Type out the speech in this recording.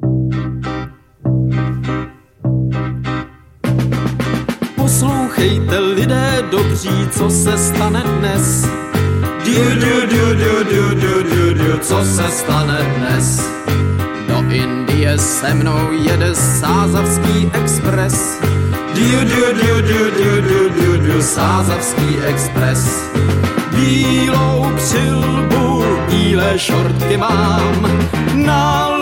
Poslouchejte lidé dobří, co se stane dnes. Co se stane dnes? Do Indie se mnou jede Sázavský expres. Sázavský expres. Bílou přilbu, bílé šortky mám, na